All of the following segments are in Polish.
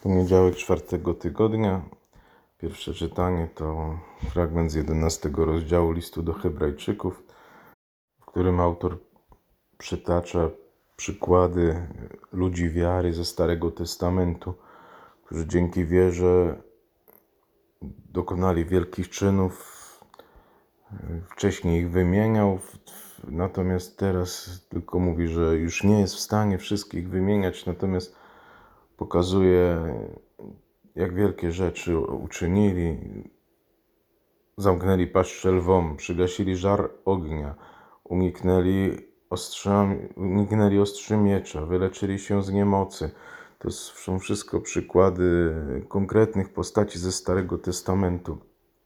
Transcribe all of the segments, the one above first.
Poniedziałek czwartego tygodnia. Pierwsze czytanie to fragment z 11 rozdziału listu do Hebrajczyków, w którym autor przytacza przykłady ludzi wiary ze Starego Testamentu, którzy dzięki wierze dokonali wielkich czynów. Wcześniej ich wymieniał, natomiast teraz tylko mówi, że już nie jest w stanie wszystkich wymieniać, natomiast pokazuje, jak wielkie rzeczy uczynili. Zamknęli paszczę lwom, przygasili żar ognia, uniknęli ostrzy miecza, wyleczyli się z niemocy. To są wszystko przykłady konkretnych postaci ze Starego Testamentu.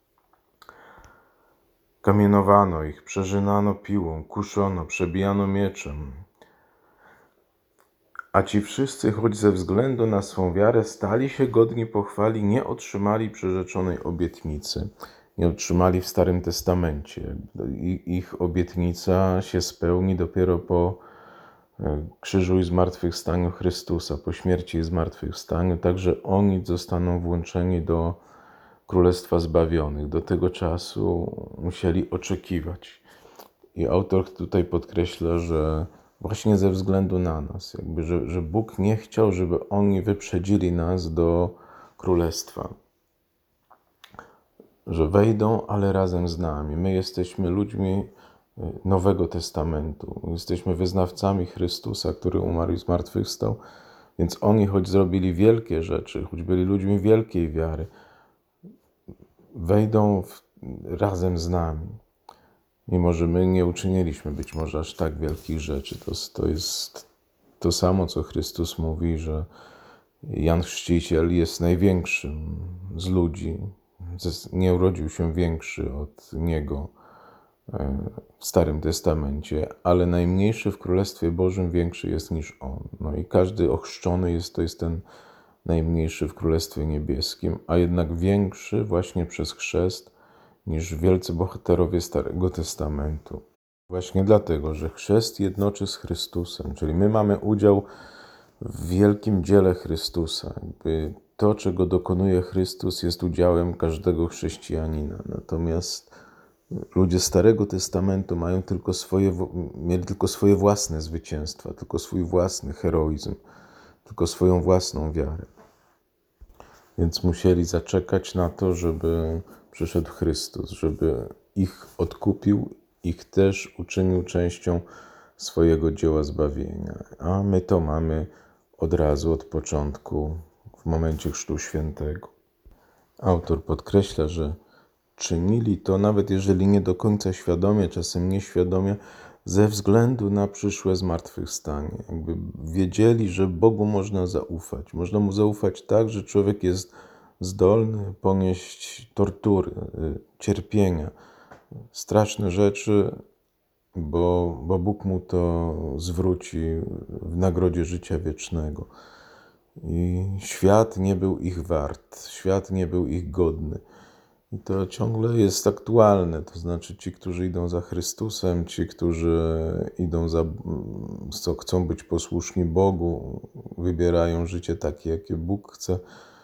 Kamienowano ich, przerzynano piłą, kuszono, przebijano mieczem. A ci wszyscy, choć ze względu na swą wiarę stali się godni pochwali, nie otrzymali przyrzeczonej obietnicy. Nie otrzymali w Starym Testamencie. Ich obietnica się spełni dopiero po krzyżu i zmartwychwstaniu Chrystusa, po śmierci i zmartwychwstaniu. Także oni zostaną włączeni do Królestwa Zbawionych. Do tego czasu musieli oczekiwać. I autor tutaj podkreśla, że właśnie ze względu na nas, że Bóg nie chciał, żeby oni wyprzedzili nas do Królestwa. Że wejdą, ale razem z nami. My jesteśmy ludźmi Nowego Testamentu. Jesteśmy wyznawcami Chrystusa, który umarł i zmartwychwstał. Więc oni, choć zrobili wielkie rzeczy, choć byli ludźmi wielkiej wiary, wejdą razem z nami. Mimo że my nie uczyniliśmy być może aż tak wielkich rzeczy. To jest to samo, co Chrystus mówi, że Jan Chrzciciel jest największym z ludzi. Nie urodził się większy od Niego w Starym Testamencie, ale najmniejszy w Królestwie Bożym większy jest niż On. No i każdy ochrzczony to jest ten najmniejszy w Królestwie Niebieskim, a jednak większy właśnie przez chrzest niż wielcy bohaterowie Starego Testamentu. Właśnie dlatego, że chrzest jednoczy z Chrystusem, czyli my mamy udział w wielkim dziele Chrystusa. To, czego dokonuje Chrystus, jest udziałem każdego chrześcijanina. Natomiast ludzie Starego Testamentu mieli tylko swoje własne zwycięstwa, tylko swój własny heroizm, tylko swoją własną wiarę. Więc musieli zaczekać na to, żeby przyszedł Chrystus, żeby ich odkupił, ich też uczynił częścią swojego dzieła zbawienia. A my to mamy od razu, od początku, w momencie Chrztu Świętego. Autor podkreśla, że czynili to, nawet jeżeli nie do końca świadomie, czasem nieświadomie, ze względu na przyszłe zmartwychwstanie. Wiedzieli, że Bogu można zaufać. Można Mu zaufać tak, że człowiek jest zdolny ponieść tortury, cierpienia, straszne rzeczy, bo Bóg mu to zwróci w nagrodzie życia wiecznego. I świat nie był ich wart, świat nie był ich godny. I to ciągle jest aktualne, to znaczy ci, którzy idą za Chrystusem, ci, którzy chcą być posłuszni Bogu, wybierają życie takie, jakie Bóg chce,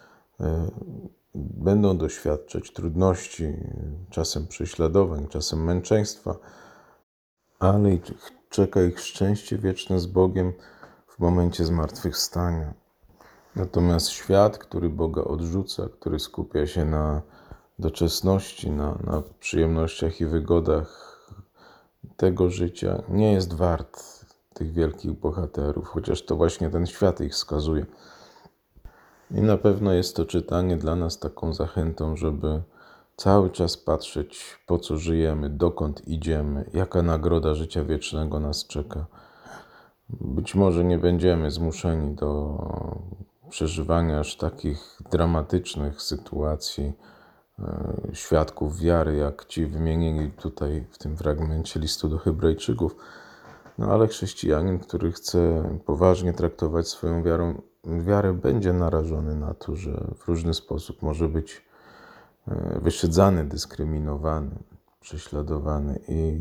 będą doświadczać trudności, czasem prześladowań, czasem męczeństwa, ale czeka ich szczęście wieczne z Bogiem w momencie zmartwychwstania. Natomiast świat, który Boga odrzuca, który skupia się na doczesności, na przyjemnościach i wygodach tego życia, nie jest wart tych wielkich bohaterów, chociaż to właśnie ten świat ich skazuje. I na pewno jest to czytanie dla nas taką zachętą, żeby cały czas patrzeć, po co żyjemy, dokąd idziemy, jaka nagroda życia wiecznego nas czeka. Być może nie będziemy zmuszeni do przeżywania aż takich dramatycznych sytuacji świadków wiary, jak ci wymienieni tutaj w tym fragmencie listu do Hebrajczyków. No ale chrześcijanin, który chce poważnie traktować swoją wiarę, będzie narażony na to, że w różny sposób może być wyszydzany, dyskryminowany, prześladowany.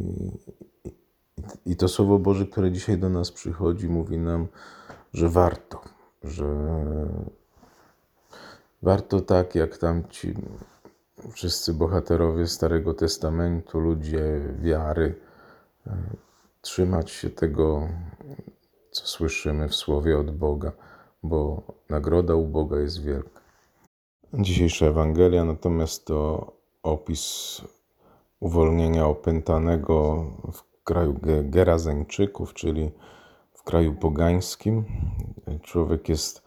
I to Słowo Boże, które dzisiaj do nas przychodzi, mówi nam, że warto, że Warto tak, jak tamci wszyscy bohaterowie Starego Testamentu, ludzie wiary, trzymać się tego, co słyszymy w Słowie od Boga, bo nagroda u Boga jest wielka. Dzisiejsza Ewangelia natomiast to opis uwolnienia opętanego w kraju Gerazeńczyków, czyli w kraju pogańskim. Człowiek jest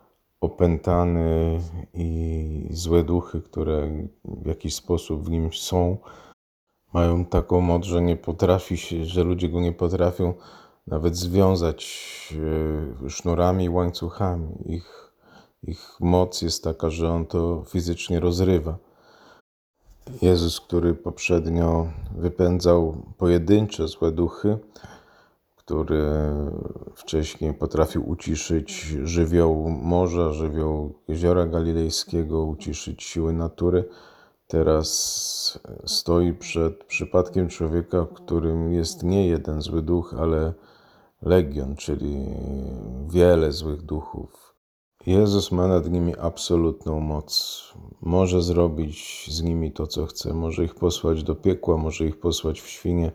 opętany i złe duchy, które w jakiś sposób w nim są, mają taką moc, że nie potrafi się, że ludzie go nie potrafią nawet związać sznurami i łańcuchami. Ich moc jest taka, że on to fizycznie rozrywa. Jezus, który poprzednio wypędzał pojedyncze złe duchy, który wcześniej potrafił uciszyć żywioł morza, żywioł jeziora galilejskiego, uciszyć siły natury, teraz stoi przed przypadkiem człowieka, w którym jest nie jeden zły duch, ale legion, czyli wiele złych duchów. Jezus ma nad nimi absolutną moc. Może zrobić z nimi to, co chce. Może ich posłać do piekła, może ich posłać w świnie.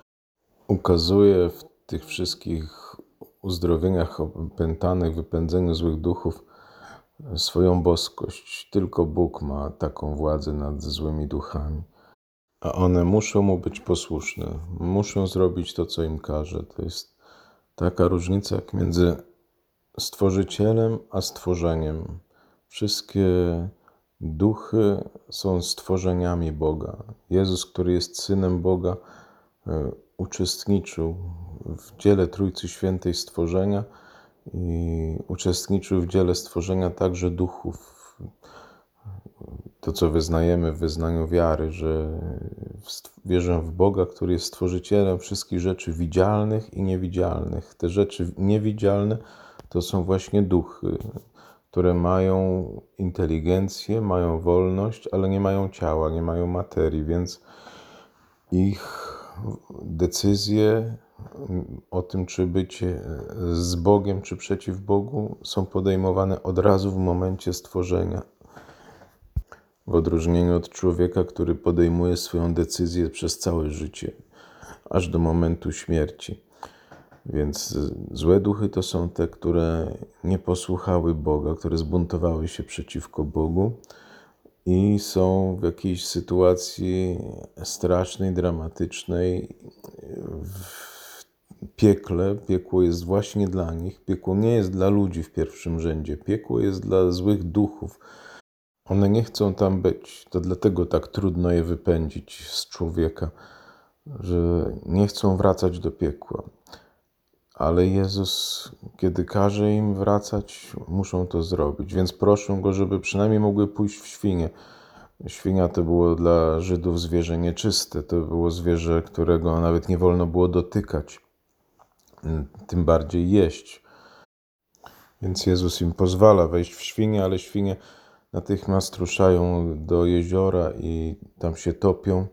Ukazuje w tych wszystkich uzdrowieniach opętanych, wypędzeniu złych duchów swoją boskość. Tylko Bóg ma taką władzę nad złymi duchami. A one muszą mu być posłuszne. Muszą zrobić to, co im każe. To jest taka różnica jak między Stworzycielem a stworzeniem. Wszystkie duchy są stworzeniami Boga. Jezus, który jest Synem Boga, uczestniczył w dziele Trójcy Świętej stworzenia i uczestniczył w dziele stworzenia także duchów. To, co wyznajemy w wyznaniu wiary, że wierzę w Boga, który jest Stworzycielem wszystkich rzeczy widzialnych i niewidzialnych. Te rzeczy niewidzialne to są właśnie duchy, które mają inteligencję, mają wolność, ale nie mają ciała, nie mają materii, więc ich decyzje o tym, czy być z Bogiem, czy przeciw Bogu, są podejmowane od razu w momencie stworzenia. W odróżnieniu od człowieka, który podejmuje swoją decyzję przez całe życie, aż do momentu śmierci. Więc złe duchy to są te, które nie posłuchały Boga, które zbuntowały się przeciwko Bogu i są w jakiejś sytuacji strasznej, dramatycznej, w piekle. Piekło jest właśnie dla nich. Piekło nie jest dla ludzi w pierwszym rzędzie. Piekło jest dla złych duchów. One nie chcą tam być. To dlatego tak trudno je wypędzić z człowieka, że nie chcą wracać do piekła. Ale Jezus, kiedy każe im wracać, muszą to zrobić. Więc proszą Go, żeby przynajmniej mogły pójść w świnie. Świnia to było dla Żydów zwierzę nieczyste. To było zwierzę, którego nawet nie wolno było dotykać, tym bardziej jeść. Więc Jezus im pozwala wejść w świnie, ale świnie natychmiast ruszają do jeziora i tam się topią.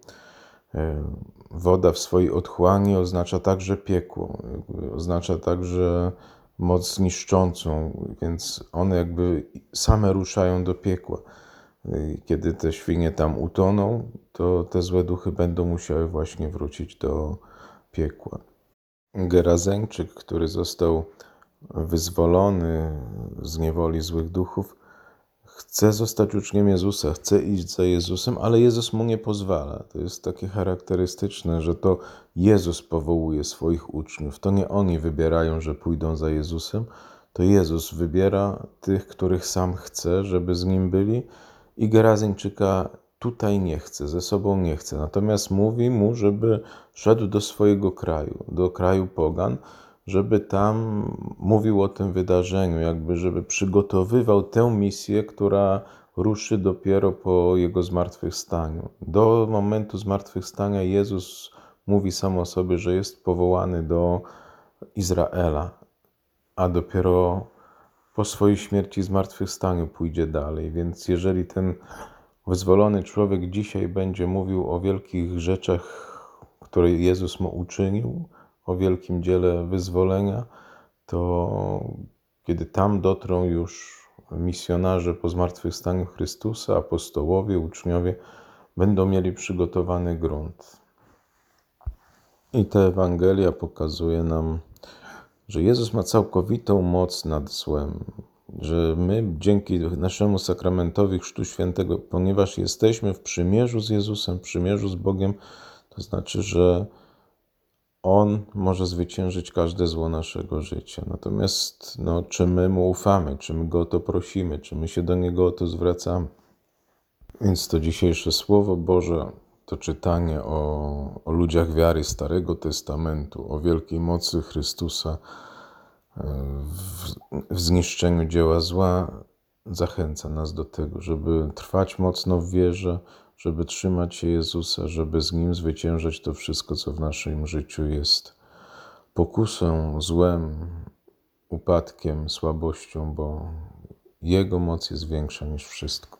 Woda w swojej otchłani oznacza także piekło, oznacza także moc niszczącą, więc one jakby same ruszają do piekła. Kiedy te świnie tam utoną, to te złe duchy będą musiały właśnie wrócić do piekła. Gerazeńczyk, który został wyzwolony z niewoli złych duchów, chce zostać uczniem Jezusa, chce iść za Jezusem, ale Jezus mu nie pozwala. To jest takie charakterystyczne, że to Jezus powołuje swoich uczniów. To nie oni wybierają, że pójdą za Jezusem, to Jezus wybiera tych, których sam chce, żeby z Nim byli i Gerazeńczyka tutaj nie chce, ze sobą nie chce. Natomiast mówi mu, żeby szedł do swojego kraju, do kraju pogan, żeby tam mówił o tym wydarzeniu, jakby żeby przygotowywał tę misję, która ruszy dopiero po Jego zmartwychwstaniu. Do momentu zmartwychwstania Jezus mówi sam o sobie, że jest powołany do Izraela, a dopiero po swojej śmierci i zmartwychwstaniu pójdzie dalej. Więc jeżeli ten wyzwolony człowiek dzisiaj będzie mówił o wielkich rzeczach, które Jezus mu uczynił, o wielkim dziele wyzwolenia, to kiedy tam dotrą już misjonarze po zmartwychwstaniu Chrystusa, apostołowie, uczniowie będą mieli przygotowany grunt. I ta Ewangelia pokazuje nam, że Jezus ma całkowitą moc nad złem, że my dzięki naszemu sakramentowi Chrztu Świętego, ponieważ jesteśmy w przymierzu z Jezusem, w przymierzu z Bogiem, to znaczy, że On może zwyciężyć każde zło naszego życia. Natomiast czy my Mu ufamy, czy my Go o to prosimy, czy my się do Niego o to zwracamy. Więc to dzisiejsze Słowo Boże, to czytanie o ludziach wiary Starego Testamentu, o wielkiej mocy Chrystusa w zniszczeniu dzieła zła, zachęca nas do tego, żeby trwać mocno w wierze, żeby trzymać się Jezusa, żeby z Nim zwyciężać to wszystko, co w naszym życiu jest pokusą, złem, upadkiem, słabością, bo Jego moc jest większa niż wszystko.